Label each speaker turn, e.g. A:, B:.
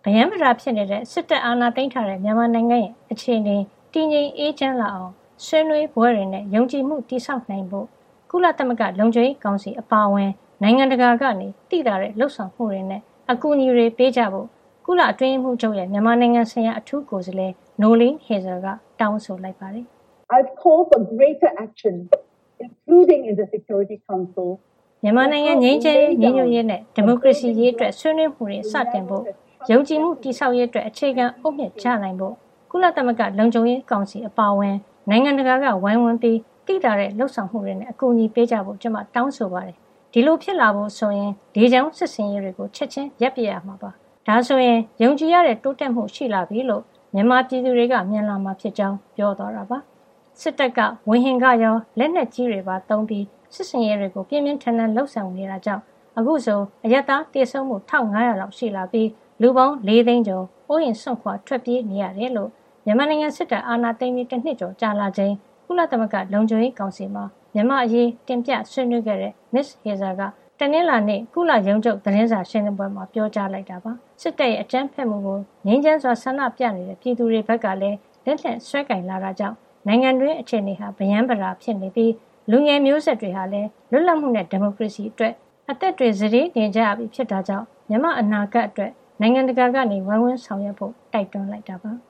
A: ယံပရာဖြစ်နေတဲ့စစ်တပ်အာဏာသိမ်းထားတဲ့မြန်မာနိုင်ငံရဲ့အခြေအနေတည်ငြိမ်အေးချမ်းလာအောင်ဆွေးနွေးပွဲတွေနဲ့ယုံကြည်မှုတည်ဆောက်နိုင်ဖို့ကုလသမဂ္ဂလုံခြုံရေးကောင်စီအပါအဝင်နိုင်ငံတကာကနေတည်တာတဲ့လှုပ်ဆောင်မှုတွေနဲ့အကူအညီတွေပေးကြဖို့ကုလအတွင်းမှုချုပ်ရဲ့မြန်မာနိုင်ငံဆိုင်ရာအထူးကိုယ်စားလှယ်နိုလင်းဟေဇာကတောင်းဆိုလိုက်ပါတယ်။
B: I've called for greater action, including in the Security Council.
A: မြန်မာနိုင်ငံငြိမ်းချမ်းရေးညီညွတ်ရေးနဲ့ဒီမိုကရေစီရေးအတွက်ဆွေးနွေးမှုတွေစတင်ဖို့ယုံကြည်မှုတည်ဆောက်ရေးအတွက်အခြေခံအုတ်မြစ်ချနိုင်ဖို့ကုလသမဂ္ဂလုံခြုံရေးကောင်စီအပါအဝင်နိုင်ငံတကာကဝိုင်းဝန်းပြီးတည်တာတဲ့လှုပ်ဆောင်မှုတွေနဲ့အကူအညီပေးကြဖို့ကျွန်မတောင်းဆိုပါတယ်ဒီလိုဖြစ်လာဖို့ဆိုရင်ဒေချောင်းစစ်စင်ရေးတွေကိုချက်ချင်းရပ်ပြရမှာပါဒါဆိုရင်ယုံကြည်ရတဲ့တိုးတက်မှုရှိလာပြီလို့မြန်မာပြည်သူတွေကမြင်လာမှာဖြစ်ကြောင်းပြောသွားတာပါစစ်တပ်ကဝင်းဟင်ကရောလက်နက်ကြီးတွေပါသုံးပြီးစစ်စင်ရေးတွေကိုပြင်းပြင်းထန်ထန်လှုပ်ဆောင်နေတာကြောင့်အခုဆိုအယက်သားတေဆုံးမှု1500လောက်ရှိလာပြီးလူပေါင်း4သိန်းကျော်အိုးရင်စွန့်ခွာထွက်ပြေးနေရတယ်လို့မြန်မာနိုင်ငံစစ်တပ်အာဏာသိမ်းပြီးတစ်နှစ်ကျော်ကြာလာချိန်ကုလသမဂ္ဂလုံခြုံရေးကောင်စီမှာမြန်မာအရေးတင်ပြဆွေးနွေးခဲ့တဲ့ Miss Hazer ကတနင်္လာနေ့ကုလရုံးချုပ်သတင်းစာရှင်းလင်းပွဲမှာပြောကြားလိုက်တာပါစစ်တပ်ရဲ့အကြမ်းဖက်မှုကိုငြိမ်းချမ်းစွာဆန္ဒပြနေတဲ့ပြည်သူတွေဘက်ကလည်းလက်နက်ဆွဲကင်လာတာကြောင့်နိုင်ငံတွင်းအခြေအနေဟာဗယံပရာဖြစ်နေပြီးလူငယ်မျိုးဆက်တွေဟာလည်းလွတ်လပ်မှုနဲ့ဒီမိုကရေစီအတွက်အသက်တွေစည်နေကြပြီဖြစ်တာကြောင့်မြန်မာအနာဂတ်အတွက်နိုင်ငံတကာကနေဝိုင်းဝန်းဆောင်ရွက်ဖို့တိုက်တွန်းလိုက်တာပါ